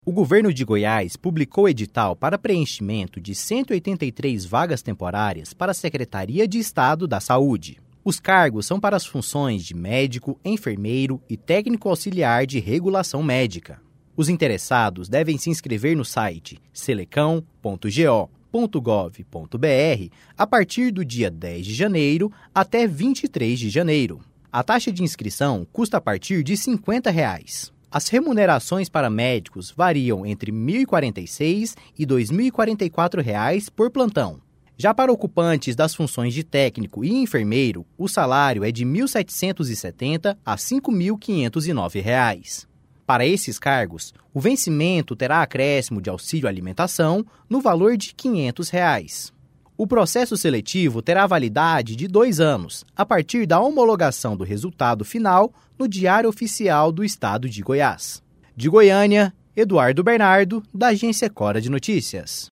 O governo de Goiás publicou edital para preenchimento de 183 vagas temporárias para a Secretaria de Estado da Saúde. Os cargos são para as funções de médico, enfermeiro e técnico auxiliar de regulação médica. Os interessados devem se inscrever no site selecão.go.gov.br a partir do dia 10 de janeiro até 23 de janeiro. A taxa de inscrição custa a partir de R$ 50. As remunerações para médicos variam entre R$ 1.046 e R$ 2.044 por plantão. Já para ocupantes das funções de técnico e enfermeiro, o salário é de R$ 1.770 a R$ 5.509. Para esses cargos, o vencimento terá acréscimo de auxílio alimentação no valor de R$ 500. O processo seletivo terá validade de 2 anos, a partir da homologação do resultado final no Diário Oficial do Estado de Goiás. De Goiânia, Eduardo Bernardo, da Agência Cora de Notícias.